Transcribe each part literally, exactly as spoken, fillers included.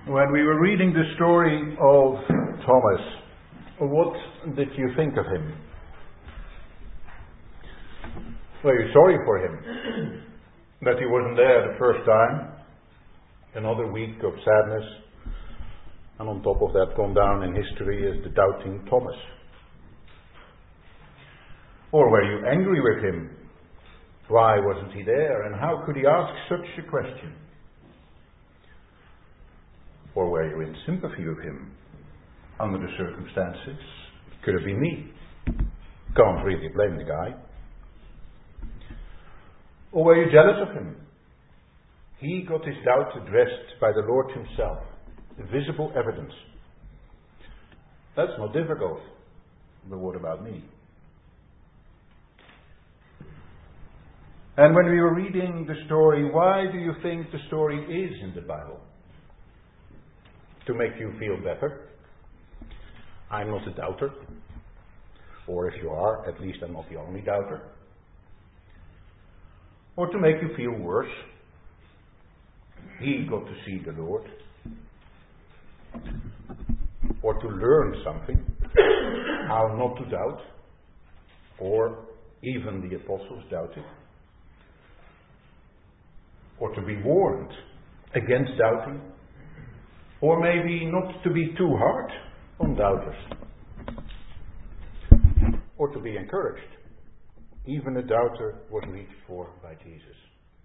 When we were reading the story of Thomas, what did you think of him? Were you sorry for him that he wasn't there the first time? Another week of sadness, and on top of that, gone down in history as the doubting Thomas. Or were you angry with him? Why wasn't he there, and how could he ask such a question? Or were you in sympathy with him under the circumstances? Could have been me. Can't really blame the guy. Or were you jealous of him? He got his doubts addressed by the Lord himself. Visible evidence. That's not difficult. But what about me? And when we were reading the story, why do you think the story is in the Bible? To make you feel better. I'm not a doubter. Or if you are, at least I'm not the only doubter. Or to make you feel worse. He got to see the Lord. Or to learn something. How not to doubt. Or even the apostles doubted. Or to be warned against doubting. Or maybe not to be too hard on doubters. Or to be encouraged. Even a doubter was reached for by Jesus.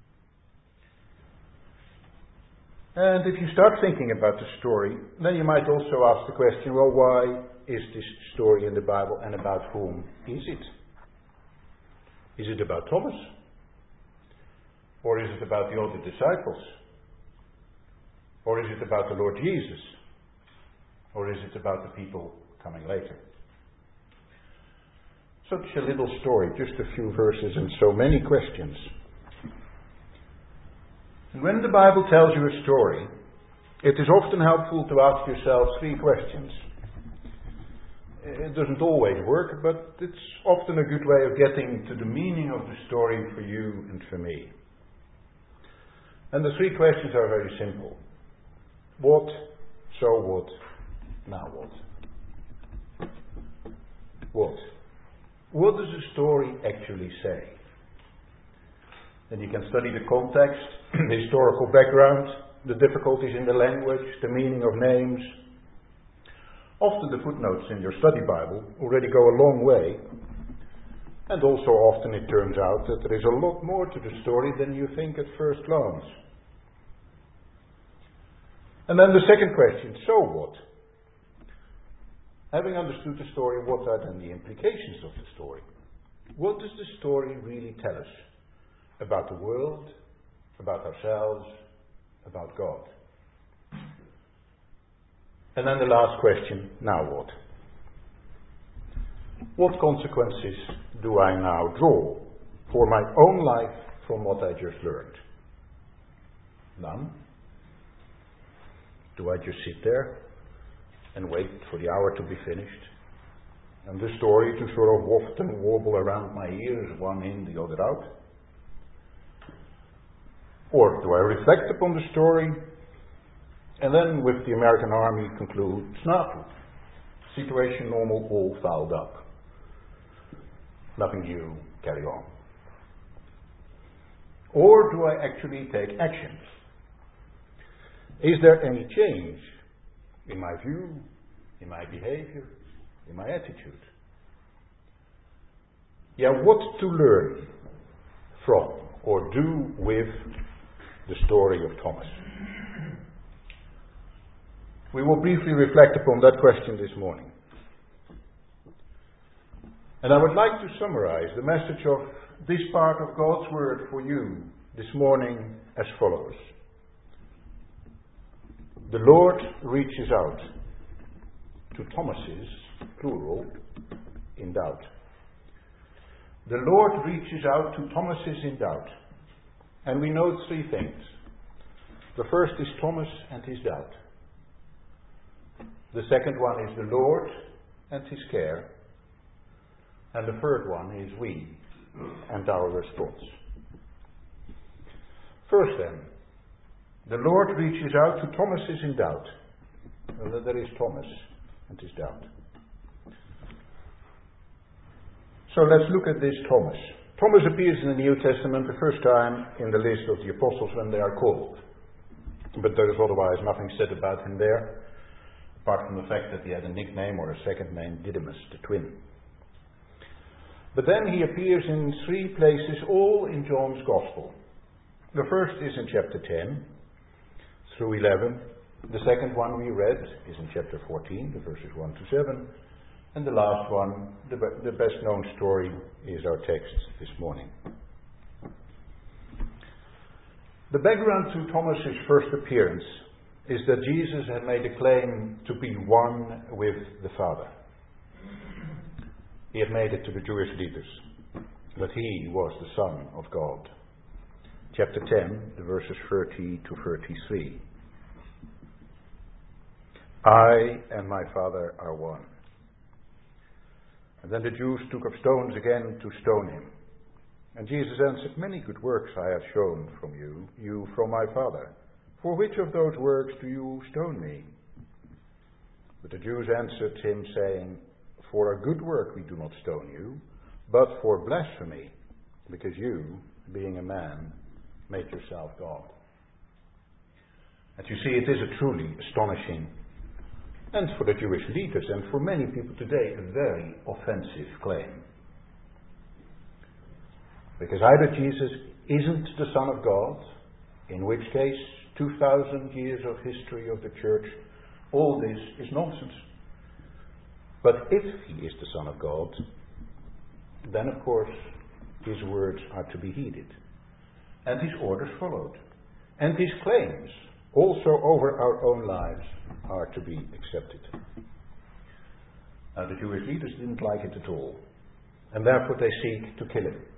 And if you start thinking about the story, then you might also ask the question, well, why is this story in the Bible and about whom is it? Is it about Thomas? Or is it about the other disciples? Or is it about the Lord Jesus? Or is it about the people coming later? Such a little story, just a few verses and so many questions. And when the Bible tells you a story, it is often helpful to ask yourself three questions. It doesn't always work, but it's often a good way of getting to the meaning of the story for you and for me. And the three questions are very simple. What, so what, now what? What? What does the story actually say? Then you can study the context, the historical background, the difficulties in the language, the meaning of names. Often the footnotes in your study Bible already go a long way. And also often it turns out that there is a lot more to the story than you think at first glance. And then the second question, so what? Having understood the story, what are then the implications of the story? What does the story really tell us about the world, about ourselves, about God? And then the last question, now what? What consequences do I now draw for my own life from what I just learned? None. Do I just sit there and wait for the hour to be finished? And the story to sort of waft and warble around my ears, one in, the other out? Or do I reflect upon the story and then with the American Army conclude, snap, situation normal, all fouled up. Nothing new, carry on. Or do I actually take action? Is there any change in my view, in my behavior, in my attitude? Yeah, what to learn from or do with the story of Thomas? We will briefly reflect upon that question this morning. And I would like to summarize the message of this part of God's Word for you this morning as follows. The Lord reaches out to Thomas's, plural, in doubt. The Lord reaches out to Thomas's in doubt. And we note three things. The first is Thomas and his doubt. The second one is the Lord and his care. And the third one is we and our response. First then, The Lord reaches out to Thomas is in doubt. Well, there is Thomas and his doubt. So let's look at this Thomas. Thomas appears in the New Testament the first time in the list of the apostles when they are called. But there is otherwise nothing said about him there, apart from the fact that he had a nickname or a second name, Didymus, the twin. But then he appears in three places, all in John's Gospel. The first is in chapter ten through eleven. The second one we read is in chapter fourteen, the verses one to seven. And the last one, the, be- the best known story, is our text this morning. The background to Thomas's first appearance is that Jesus had made a claim to be one with the Father. He had made it to the Jewish leaders, that he was the Son of God. Chapter ten, the verses thirty to thirty-three. I and my Father are one. And then the Jews took up stones again to stone him. And Jesus answered, many good works I have shown from you, you from my Father. For which of those works do you stone me? But the Jews answered him, saying, for a good work we do not stone you, but for blasphemy, because you, being a man, made yourself God. And you see, it is a truly astonishing, and for the Jewish leaders and for many people today, a very offensive claim. Because either Jesus isn't the Son of God, in which case two thousand years of history of the church, all this is nonsense. But if he is the Son of God, then of course his words are to be heeded, and his orders followed, and his claims also over our own lives are to be accepted. Now the Jewish leaders didn't like it at all, and therefore they seek to kill him.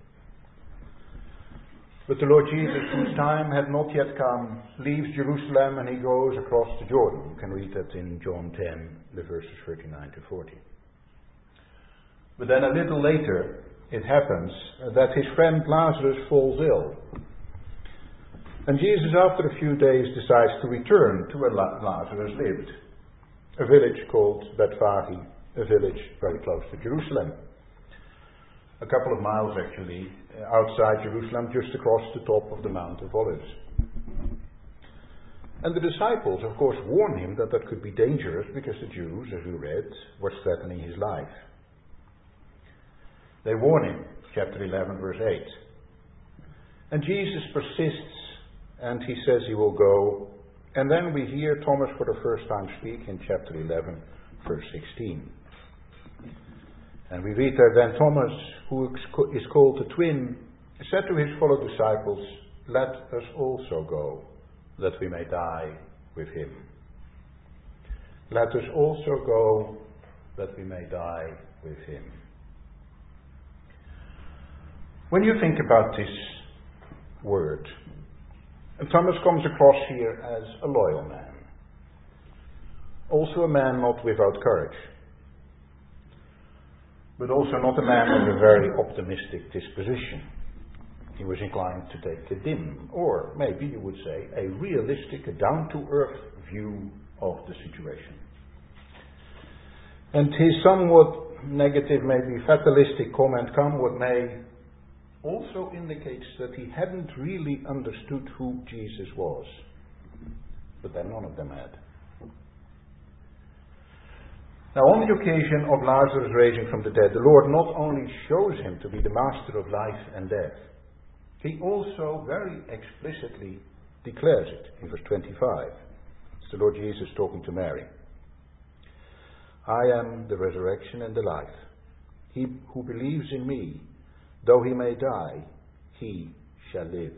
But the Lord Jesus, whose time had not yet come, leaves Jerusalem and he goes across the Jordan. You can read that in John ten, the verses thirty-nine to forty. But then a little later, it happens that his friend Lazarus falls ill. And Jesus, after a few days, decides to return to where Lazarus lived, a village called Bethphage, a village very close to Jerusalem. A couple of miles, actually, outside Jerusalem, just across the top of the Mount of Olives. And the disciples, of course, warn him that that could be dangerous because the Jews, as we read, were threatening his life. They warn him, chapter eleven, verse eight. And Jesus persists, and he says he will go. And then we hear Thomas for the first time speak in chapter eleven, verse sixteen. And we read there, then Thomas, who is called the twin, said to his fellow disciples, let us also go, that we may die with him. Let us also go, that we may die with him. When you think about this word, Thomas comes across here as a loyal man. Also a man not without courage, but also not a man with a very optimistic disposition. He was inclined to take a dim, or maybe you would say, a realistic, a down-to-earth view of the situation. And his somewhat negative, maybe fatalistic comment, come what may, also indicates that he hadn't really understood who Jesus was. But then none of them had. Now, on the occasion of Lazarus raising from the dead, the Lord not only shows him to be the master of life and death, he also very explicitly declares it in verse twenty-five. It's the Lord Jesus talking to Mary. I am the resurrection and the life. He who believes in me, though he may die, he shall live.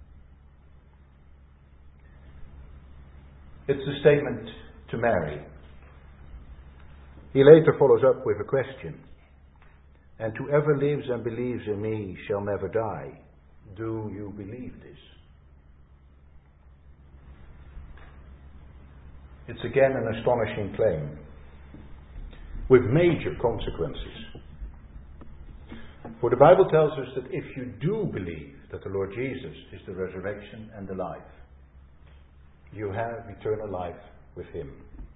It's a statement to Mary. He later follows up with a question. And whoever lives and believes in me shall never die. Do you believe this? It's again an astonishing claim, with major consequences. For the Bible tells us that if you do believe that the Lord Jesus is the resurrection and the life, you have eternal life with him.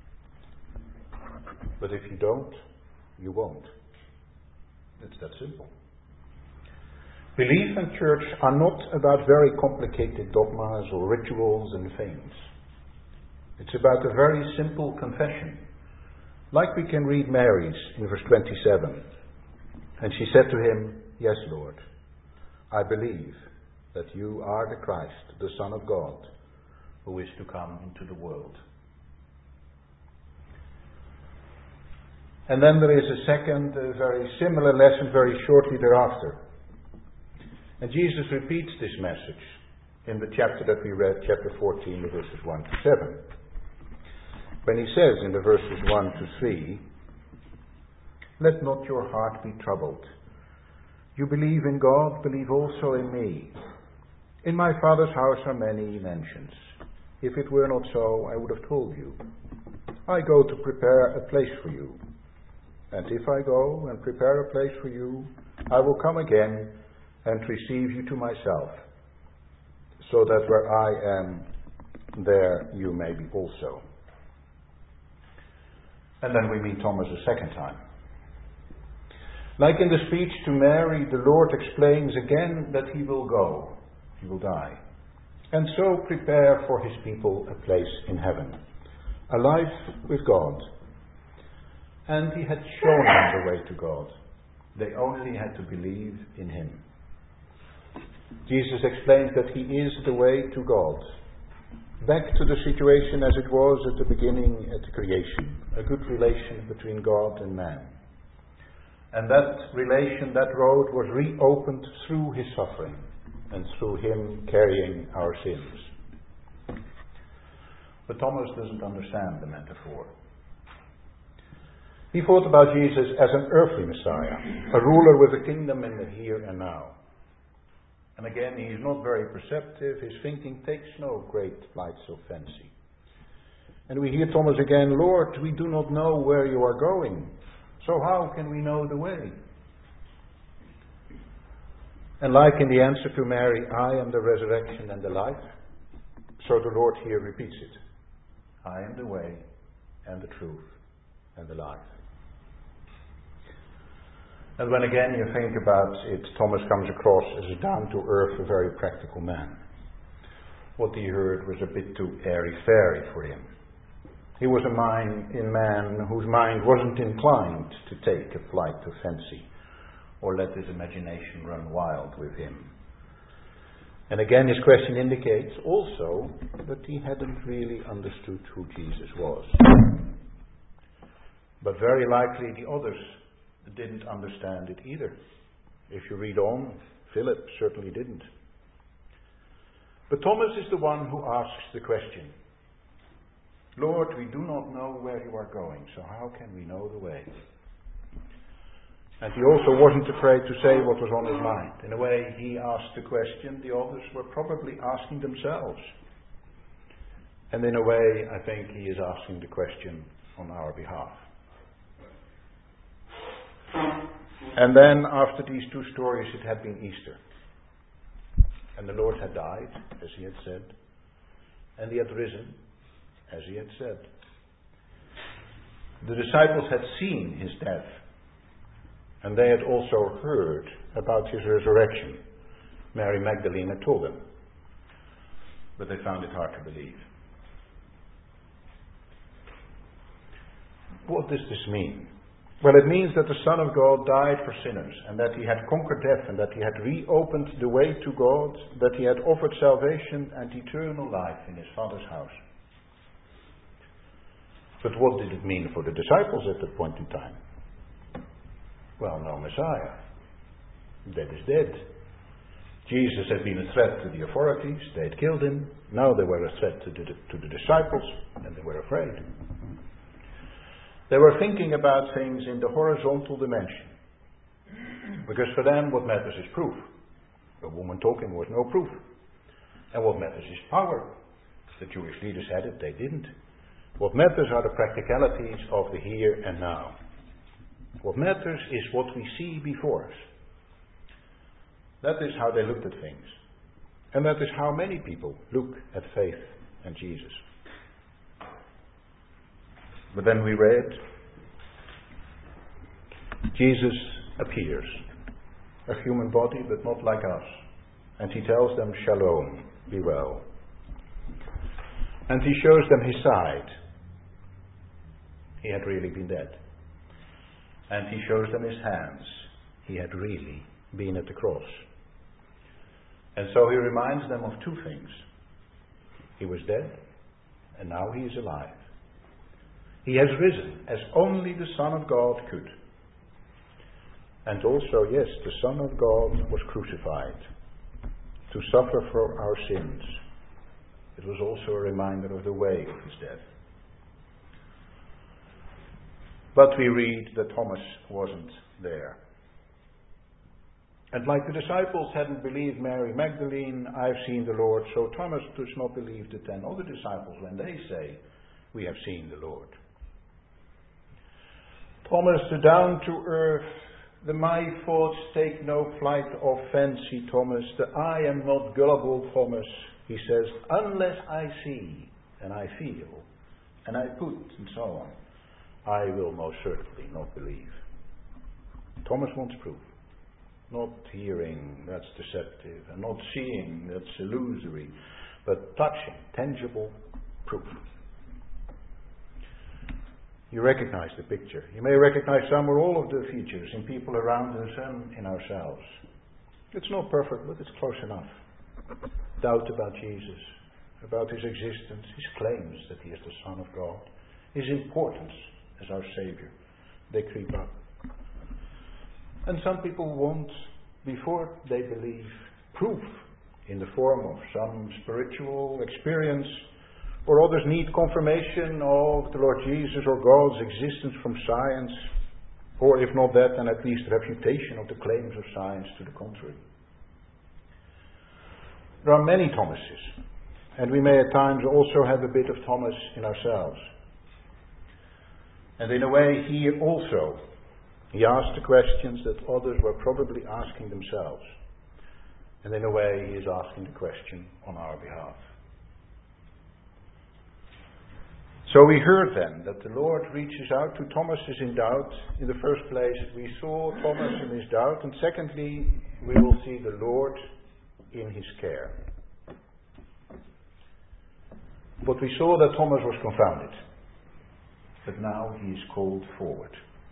But if you don't, you won't. It's that simple. Belief and church are not about very complicated dogmas or rituals and things. It's about a very simple confession. Like we can read Mary's in verse twenty-seven. And she said to him, "Yes, Lord, I believe that you are the Christ, the Son of God, who is to come into the world." And then there is a second, uh, very similar lesson very shortly thereafter. And Jesus repeats this message in the chapter that we read, chapter fourteen, the verses one to seven. When he says in the verses one to three, "Let not your heart be troubled. You believe in God, believe also in me. In my Father's house are many mansions. If it were not so, I would have told you. I go to prepare a place for you. And if I go and prepare a place for you, I will come again and receive you to myself, so that where I am, there you may be also." And then we meet Thomas a second time. Like in the speech to Mary, the Lord explains again that he will go, he will die, and so prepare for his people a place in heaven, a life with God. And he had shown them the way to God. They only had to believe in him. Jesus explains that he is the way to God. Back to the situation as it was at the beginning, at the creation. A good relation between God and man. And that relation, that road was reopened through his suffering and through him carrying our sins. But Thomas doesn't understand the metaphor. He thought about Jesus as an earthly Messiah, a ruler with a kingdom in the here and now. And again, he is not very perceptive. His thinking takes no great flights of fancy. And we hear Thomas again, "Lord, we do not know where you are going. So how can we know the way?" And like in the answer to Mary, "I am the resurrection and the life," so the Lord here repeats it. "I am the way and the truth and the life." And when again you think about it, Thomas comes across as a down-to-earth, a very practical man. What he heard was a bit too airy-fairy for him. He was a mind in man whose mind wasn't inclined to take a flight of fancy or let his imagination run wild with him. And again his question indicates also that he hadn't really understood who Jesus was. But very likely the others didn't understand it either. If you read on, Philip certainly didn't. But Thomas is the one who asks the question, "Lord, we do not know where you are going, so how can we know the way?" And he also wasn't afraid to say what was on his mind. In a way, he asked the question the others were probably asking themselves. And in a way, I think he is asking the question on our behalf. And then, after these two stories, it had been Easter. And the Lord had died, as he had said. And he had risen, as he had said. The disciples had seen his death. And they had also heard about his resurrection. Mary Magdalene had told them. But they found it hard to believe. What does this mean? Well, it means that the Son of God died for sinners, and that he had conquered death, and that he had reopened the way to God, that he had offered salvation and eternal life in his Father's house. But what did it mean for the disciples at that point in time? Well, no Messiah. Dead is dead. Jesus had been a threat to the authorities. They had killed him. Now they were a threat to the, to the disciples, and they were afraid. They were thinking about things in the horizontal dimension. Because for them, what matters is proof. A woman talking was no proof. And what matters is power. The Jewish leaders had it, they didn't. What matters are the practicalities of the here and now. What matters is what we see before us. That is how they looked at things. And that is how many people look at faith and Jesus. But then we read, Jesus appears, a human body but not like us. And he tells them, Shalom, be well. And he shows them his side. He had really been dead. And he shows them his hands. He had really been at the cross. And so he reminds them of two things. He was dead, and now he is alive. He has risen, as only the Son of God could. And also, yes, the Son of God was crucified to suffer for our sins. It was also a reminder of the way of his death. But we read that Thomas wasn't there. And like the disciples hadn't believed Mary Magdalene, I've seen the Lord, so Thomas does not believe the ten other disciples when they say, we have seen the Lord. Thomas, the down-to-earth, the my thoughts take no flight of fancy Thomas, the I am not gullible Thomas, he says, unless I see and I feel and I put and so on, I will most certainly not believe. Thomas wants proof. Not hearing, that's deceptive, and not seeing, that's illusory, but touching, tangible proof. You recognize the picture. You may recognize some or all of the features in people around us and in ourselves. It's not perfect, but it's close enough. Doubt about Jesus, about his existence, his claims that he is the Son of God, his importance as our Savior. They creep up. And some people want, before they believe, proof in the form of some spiritual experience, or others need confirmation of the Lord Jesus or God's existence from science, or if not that, then at least refutation of the claims of science to the contrary. There are many Thomases, and we may at times also have a bit of Thomas in ourselves. And in a way, he also He asked the questions that others were probably asking themselves. And in a way, he is asking the question on our behalf. So we heard then that the Lord reaches out to Thomas in doubt. In the first place, we saw Thomas in his doubt. And secondly, we will see the Lord in his care. But we saw that Thomas was confounded. But now he is called forward.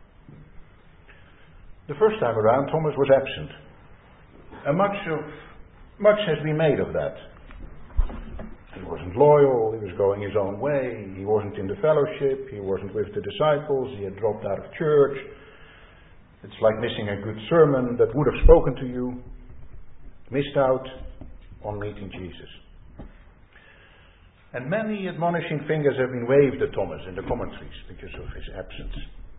The first time around, Thomas was absent. And much of much has been made of that. He wasn't loyal, he was going his own way, he wasn't in the fellowship, he wasn't with the disciples, he had dropped out of church. It's like missing a good sermon that would have spoken to you. Missed out on meeting Jesus. And many admonishing fingers have been waved at Thomas in the commentaries because of his absence.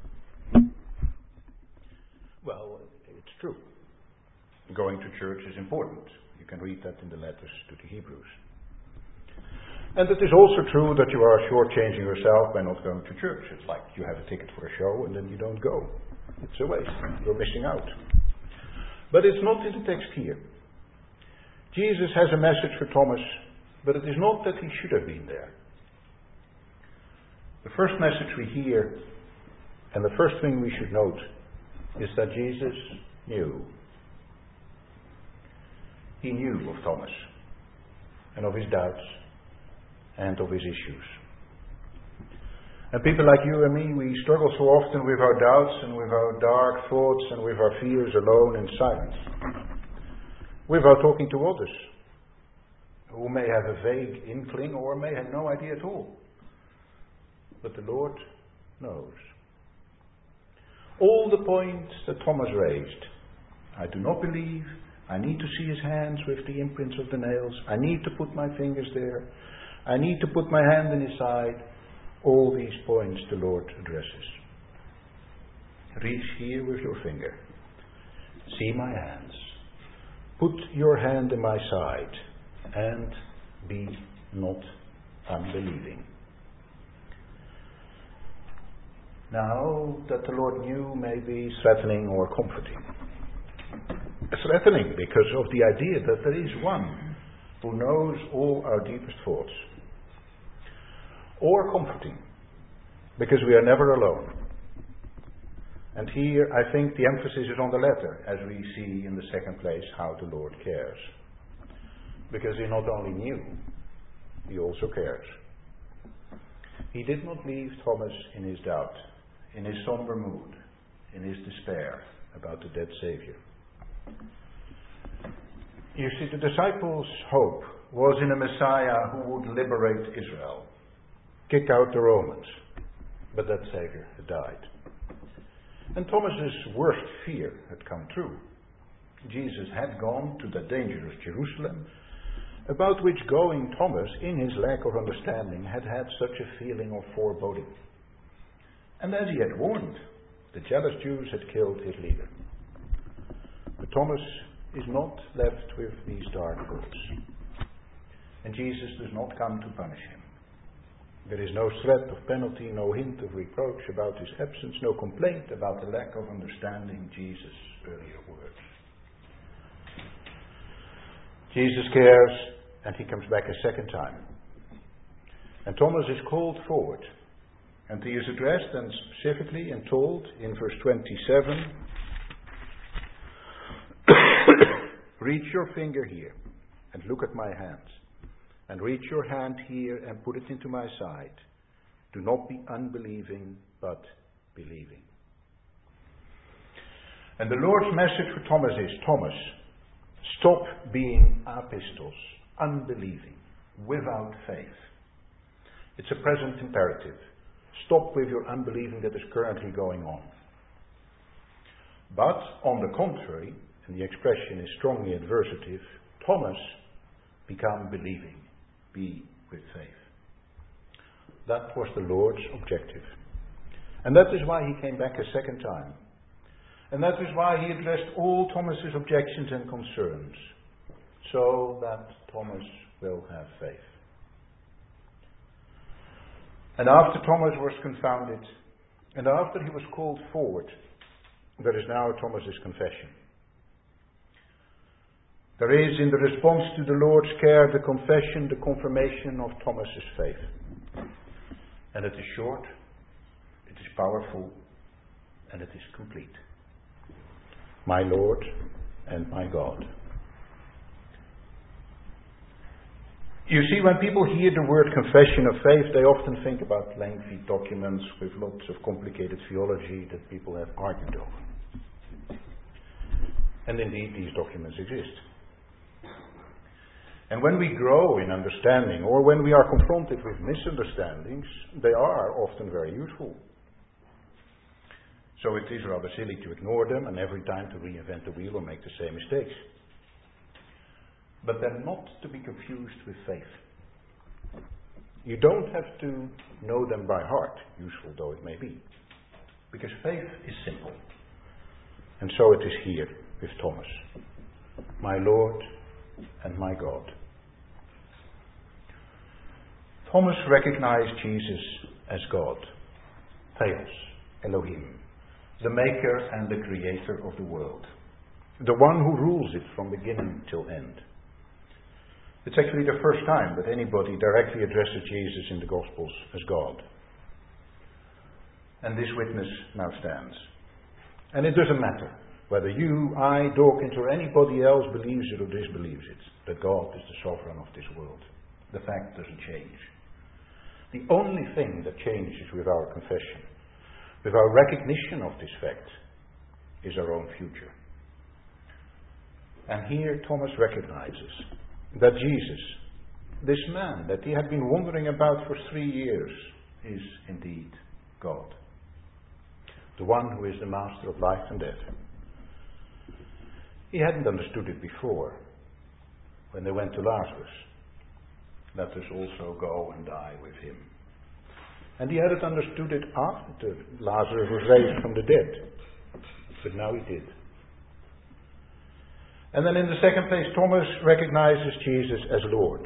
Well, it's true. Going to church is important. You can read that in the letters to the Hebrews. And it is also true that you are shortchanging yourself by not going to church. It's like you have a ticket for a show and then you don't go. It's a waste. You're missing out. But it's not in the text here. Jesus has a message for Thomas, but it is not that he should have been there. The first message we hear, and the first thing we should note, is that Jesus knew. He knew of Thomas and of his doubts and of his issues. And people like you and me, we struggle so often with our doubts and with our dark thoughts and with our fears alone in silence, without talking to others who may have a vague inkling or may have no idea at all. But the Lord knows. All the points that Thomas raised. I do not believe. I need to see his hands with the imprints of the nails. I need to put my fingers there. I need to put my hand in his side. All these points the Lord addresses. Reach here with your finger. See my hands. Put your hand in my side. And be not unbelieving. Now, that the Lord knew may be threatening or comforting. Threatening because of the idea that there is one who knows all our deepest thoughts. Or comforting because we are never alone. And here I think the emphasis is on the latter, as we see in the second place how the Lord cares. Because he not only knew, he also cares. He did not leave Thomas in his doubt, in his somber mood, in his despair about the dead Saviour. You see, the disciples' hope was in a Messiah who would liberate Israel, kick out the Romans, but that Saviour had died. And Thomas's worst fear had come true. Jesus had gone to the dangerous Jerusalem, about which going Thomas, in his lack of understanding, had had such a feeling of foreboding. And as he had warned, the jealous Jews had killed his leader. But Thomas is not left with these dark thoughts. And Jesus does not come to punish him. There is no threat of penalty, no hint of reproach about his absence, no complaint about the lack of understanding Jesus' earlier words. Jesus cares, and he comes back a second time. And Thomas is called forward, and he is addressed and specifically and told in verse twenty-seven, reach your finger here and look at my hands, and reach your hand here and put it into my side. Do not be unbelieving, but believing. And the Lord's message for Thomas is, Thomas, stop being apistos, unbelieving, without faith. It's a present imperative. Stop with your unbelieving that is currently going on. But, on the contrary, and the expression is strongly adversative, Thomas, become believing. Be with faith. That was the Lord's objective. And that is why he came back a second time. And that is why he addressed all Thomas's objections and concerns, so that Thomas will have faith. And after Thomas was confounded, and after he was called forward, there is now Thomas's confession. There is, in the response to the Lord's care, the confession, the confirmation of Thomas's faith. And it is short, it is powerful, and it is complete. My Lord and my God. You see, when people hear the word confession of faith, they often think about lengthy documents with lots of complicated theology that people have argued over. And indeed, these documents exist. And when we grow in understanding, or when we are confronted with misunderstandings, they are often very useful. So it is rather silly to ignore them and every time to reinvent the wheel or make the same mistakes. But they're not to be confused with faith. You don't have to know them by heart, useful though it may be. Because faith is simple. And so it is here with Thomas. My Lord and my God. Thomas recognized Jesus as God. Theos, Elohim. The maker and the creator of the world. The one who rules it from beginning till end. It's actually the first time that anybody directly addresses Jesus in the Gospels as God. And this witness now stands. And it doesn't matter whether you, I, Dawkins, or anybody else believes it or disbelieves it, that God is the sovereign of this world. The fact doesn't change. The only thing that changes with our confession, with our recognition of this fact, is our own future. And here Thomas recognizes that Jesus, this man that he had been wondering about for three years, is indeed God. The one who is the master of life and death. He hadn't understood it before, when they went to Lazarus. Let us also go and die with him. And he hadn't understood it after Lazarus was raised from the dead. But now he did. And then in the second place, Thomas recognizes Jesus as Lord.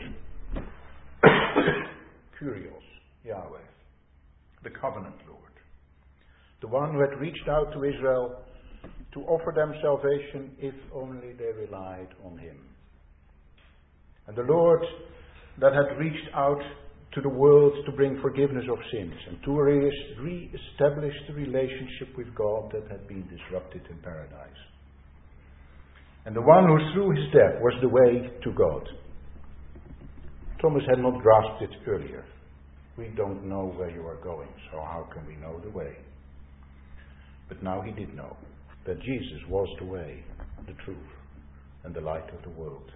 Kyrios, Yahweh, the covenant Lord. The one who had reached out to Israel to offer them salvation if only they relied on him. And the Lord that had reached out to the world to bring forgiveness of sins and to re- re-establish the relationship with God that had been disrupted in paradise. And the one who through his death was the way to God. Thomas had not grasped it earlier. We don't know where you are going, so how can we know the way? But now he did know that Jesus was the way, the truth, and the light of the world.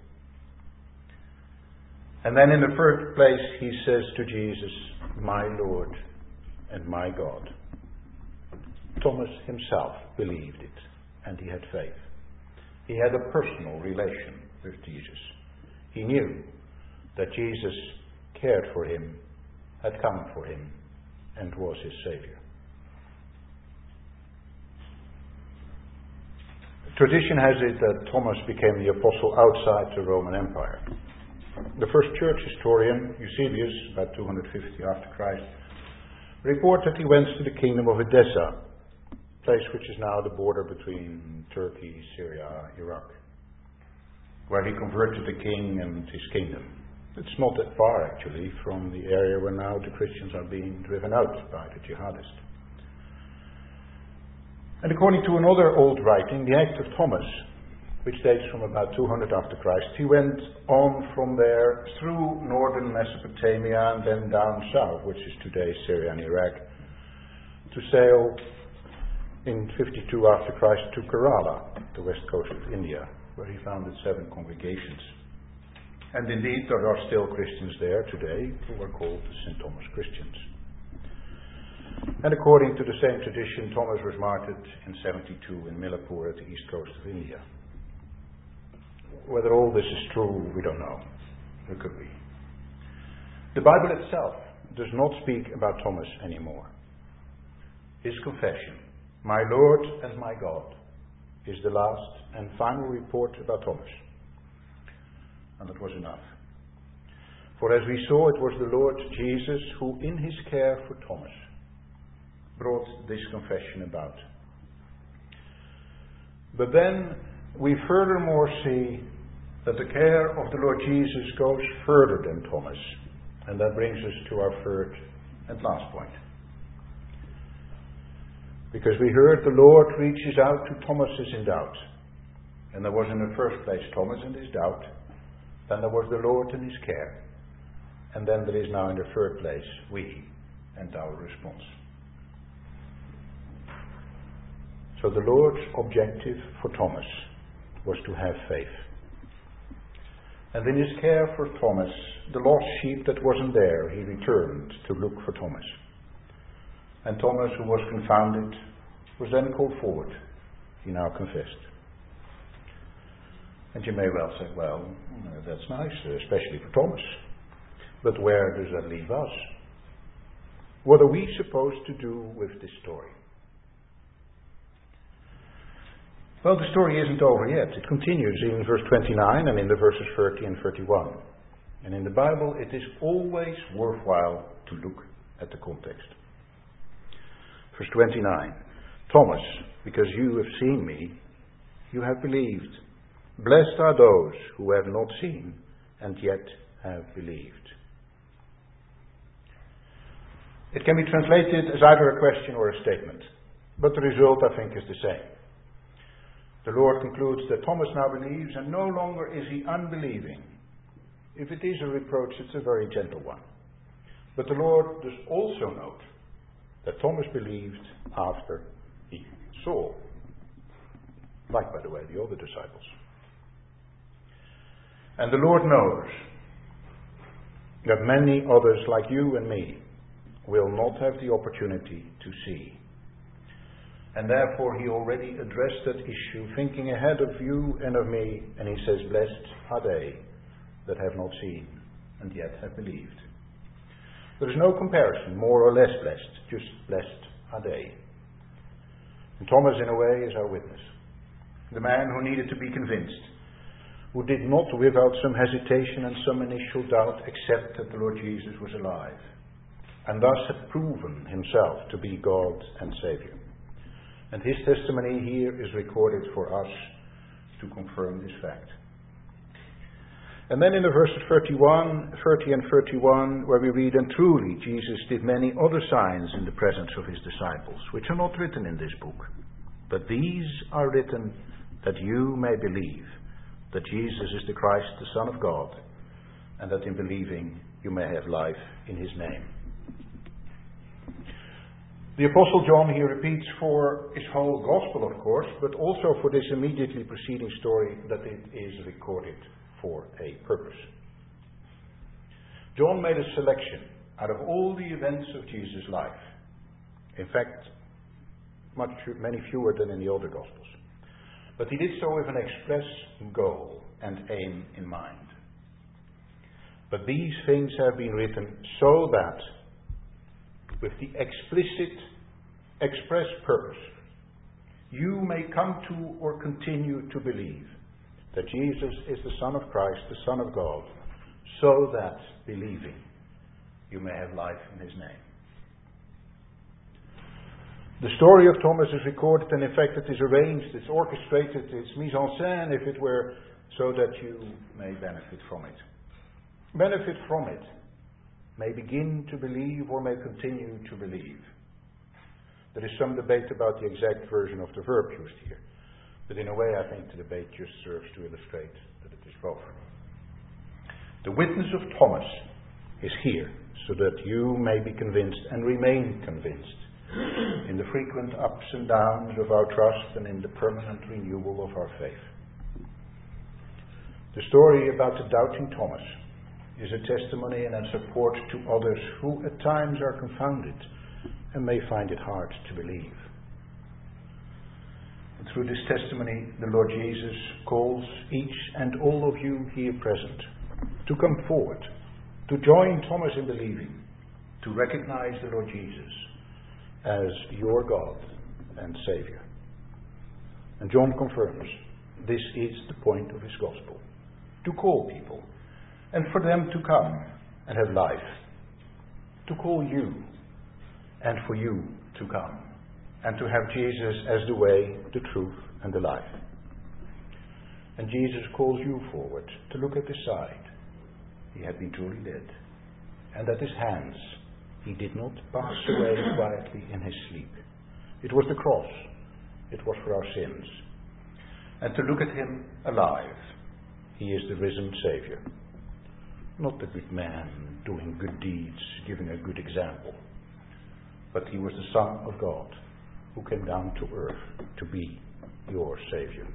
And then in the first place he says to Jesus, my Lord and my God. Thomas himself believed it, and he had faith. He had a personal relation with Jesus. He knew that Jesus cared for him, had come for him, and was his Savior. Tradition has it that Thomas became the apostle outside the Roman Empire. The first church historian, Eusebius, about two hundred fifty after Christ, reports that he went to the kingdom of Edessa, a place which is now the border between Turkey, Syria, Iraq, where he converted the king and his kingdom. It's not that far, actually, from the area where now the Christians are being driven out by the jihadists. And according to another old writing, the Act of Thomas, which dates from about two hundred after Christ, he went on from there through northern Mesopotamia and then down south, which is today Syria and Iraq, to sail in fifty-two after Christ to Kerala, the west coast of India, where he founded seven congregations. And indeed, there are still Christians there today who are called the Saint Thomas Christians. And according to the same tradition, Thomas was martyred in seventy-two in Millipur at the east coast of India. Whether all this is true, we don't know. It could be. The Bible itself does not speak about Thomas anymore. His confession, my Lord and my God, is the last and final report about Thomas. And it was enough. For as we saw, it was the Lord Jesus who, in his care for Thomas, brought this confession about. But then we furthermore see that the care of the Lord Jesus goes further than Thomas. And that brings us to our third and last point. Because we heard the Lord reaches out to Thomas is in doubt. And there was in the first place Thomas and his doubt. Then there was the Lord and his care. And then there is now in the third place we and our response. So the Lord's objective for Thomas was to have faith. And in his care for Thomas, the lost sheep that wasn't there, he returned to look for Thomas. And Thomas, who was confounded, was then called forward. He now confessed. And you may well say, well, that's nice, especially for Thomas. But where does that leave us? What are we supposed to do with this story? Well, the story isn't over yet. It continues in verse twenty-nine and in the verses thirty and thirty-one. And in the Bible, it is always worthwhile to look at the context. Verse twenty-nine. Thomas, because you have seen me, you have believed. Blessed are those who have not seen and yet have believed. It can be translated as either a question or a statement, but the result, I think, is the same. The Lord concludes that Thomas now believes, and no longer is he unbelieving. If it is a reproach, it's a very gentle one. But the Lord does also note that Thomas believed after he saw. Like, by the way, the other disciples. And the Lord knows that many others like you and me will not have the opportunity to see. And therefore he already addressed that issue, thinking ahead of you and of me, and he says, blessed are they that have not seen and yet have believed. There is no comparison, more or less blessed, just blessed are they. And Thomas, in a way, is our witness. The man who needed to be convinced, who did not without some hesitation and some initial doubt accept that the Lord Jesus was alive, and thus had proven himself to be God and Saviour. And his testimony here is recorded for us to confirm this fact. And then in the verses thirty-one, thirty and thirty-one, where we read, "And truly Jesus did many other signs in the presence of his disciples, which are not written in this book. But these are written that you may believe that Jesus is the Christ, the Son of God, and that in believing you may have life in his name." The Apostle John here repeats for his whole gospel, of course, but also for this immediately preceding story that it is recorded for a purpose. John made a selection out of all the events of Jesus' life. In fact, much many fewer than in the other Gospels. But he did so with an express goal and aim in mind. But these things have been written so that, with the explicit, express purpose, you may come to or continue to believe that Jesus is the Son of Christ, the Son of God, so that, believing, you may have life in his name. The story of Thomas is recorded, and in fact it is arranged, it's orchestrated, it's mise en scène, if it were, so that you may benefit from it. Benefit from it, may begin to believe or may continue to believe. There is some debate about the exact version of the verb used here, but in a way I think the debate just serves to illustrate that it is both. The witness of Thomas is here, so that you may be convinced and remain convinced in the frequent ups and downs of our trust and in the permanent renewal of our faith. The story about the doubting Thomas is a testimony and a support to others who at times are confounded and may find it hard to believe. And through this testimony, the Lord Jesus calls each and all of you here present to come forward, to join Thomas in believing, to recognize the Lord Jesus as your God and Saviour. And John confirms this is the point of his gospel, to call people and for them to come and have life, to call you and for you to come and to have Jesus as the way, the truth and the life. And Jesus calls you forward to look at his side. He had been truly dead, and at his hands he did not pass away quietly in his sleep. It was the cross. It was for our sins. And to look at him alive. He is the risen Saviour. Not the good man doing good deeds, giving a good example. But he was the Son of God who came down to earth to be your Saviour.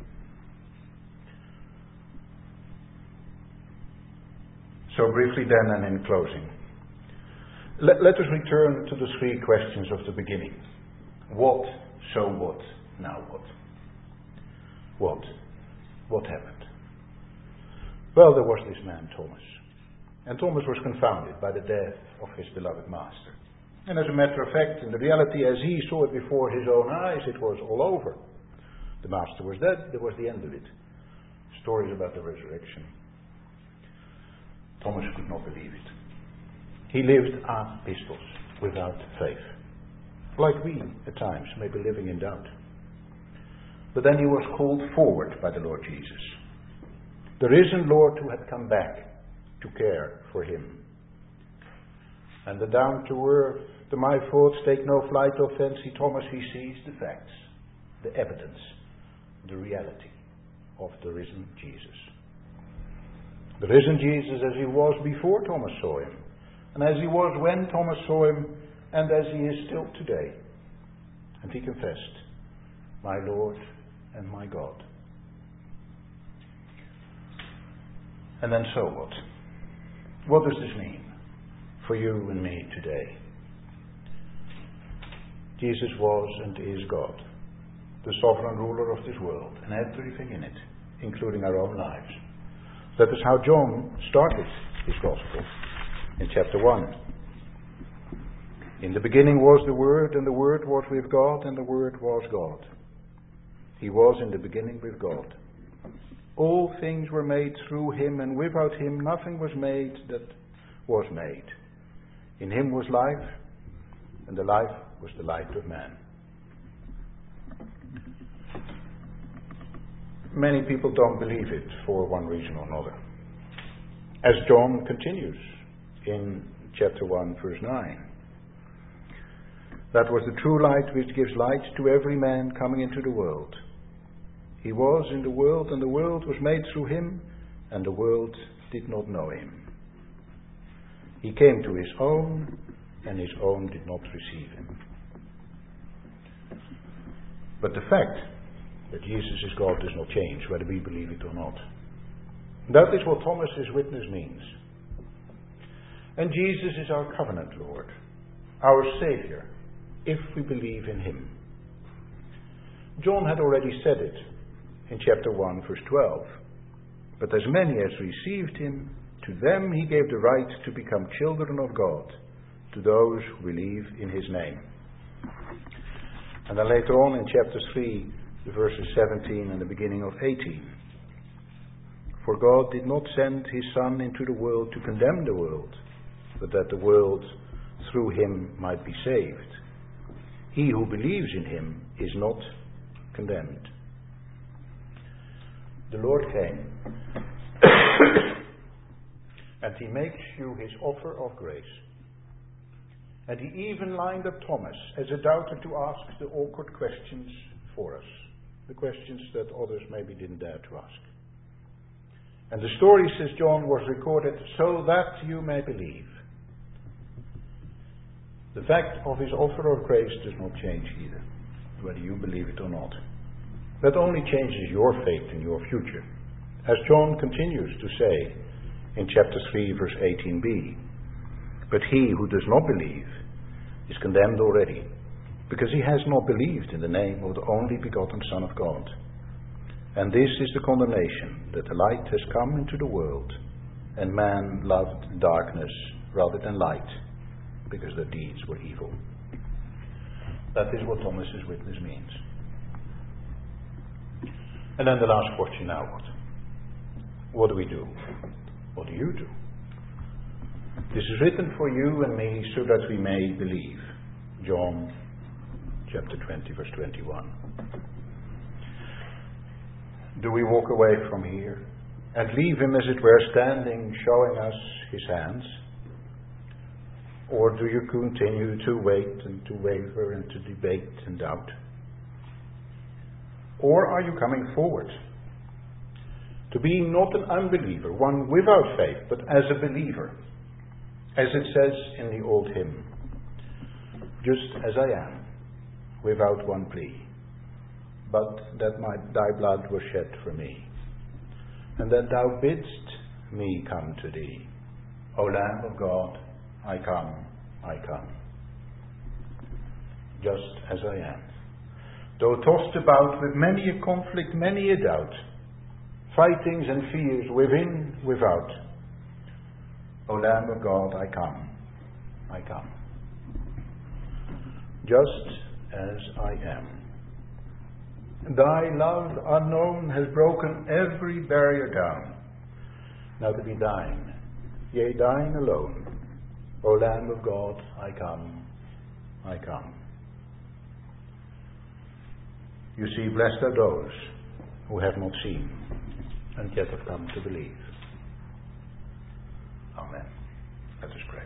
So briefly then and in closing, Let, let us return to the three questions of the beginning. What, so what, now what? What? What happened? Well, there was this man, Thomas. And Thomas was confounded by the death of his beloved master. And as a matter of fact, in the reality as he saw it before his own eyes, it was all over. The master was dead, that was the end of it. Stories about the resurrection. Thomas could not believe it. He lived a pistos, without faith. Like we, at times, may be living in doubt. But then he was called forward by the Lord Jesus. The risen Lord who had come back to care for him. And the down-to-earth, the my thoughts take no flight or fancy Thomas, he sees the facts, the evidence, the reality of the risen Jesus. The risen Jesus as he was before Thomas saw him. And as he was when Thomas saw him, and as he is still today. And he confessed, my Lord and my God. And then so what? What does this mean for you and me today? Jesus was and is God, the sovereign ruler of this world and everything in it, including our own lives. That is how John started his gospel. In chapter one. In the beginning was the Word, and the Word was with God, and the Word was God. He was in the beginning with God. All things were made through him, and without him nothing was made that was made. In him was life, and the life was the light of man. Many people don't believe it for one reason or another. As John continues in chapter one, verse nine. That was the true light which gives light to every man coming into the world. He was in the world, and the world was made through him, and the world did not know him. He came to his own, and his own did not receive him. But the fact that Jesus is God does not change, whether we believe it or not. That is what Thomas's witness means. And Jesus is our covenant Lord, our Saviour, if we believe in him. John had already said it in chapter one, verse twelve. But as many as received him, to them he gave the right to become children of God, to those who believe in his name. And then later on in chapter three, the verses seventeen and the beginning of eighteen. For God did not send his Son into the world to condemn the world, but that the world through him might be saved. He who believes in him is not condemned. The Lord came, and he makes you his offer of grace. And he even lined up Thomas as a doubter to ask the awkward questions for us, the questions that others maybe didn't dare to ask. And the story, says John, was recorded so that you may believe. The fact of his offer of grace does not change either, whether you believe it or not. That only changes your fate and your future. As John continues to say in chapter three, verse eighteen b, but he who does not believe is condemned already, because he has not believed in the name of the only begotten Son of God. And this is the condemnation, that the light has come into the world, and man loved darkness rather than light, because their deeds were evil. That is what Thomas's witness means. And then the last question now, what? What do we do? What do you do? This is written for you and me so that we may believe. John chapter twenty, verse twenty-one. Do we walk away from here and leave him, as it were, standing, showing us his hands? Or do you continue to wait and to waver and to debate and doubt? Or are you coming forward to being not an unbeliever, one without faith, but as a believer, as it says in the old hymn, just as I am, without one plea, but that my, thy blood was shed for me, and that thou bidst me come to thee. O Lamb of God, I come, I come, just as I am. Though tossed about with many a conflict, many a doubt, fightings and fears within, without, O Lamb of God, I come, I come, just as I am. Thy love unknown has broken every barrier down. Now to be thine, yea, thine alone, O Lamb of God, I come, I come. You see, blessed are those who have not seen and yet have come to believe. Amen. Let us pray.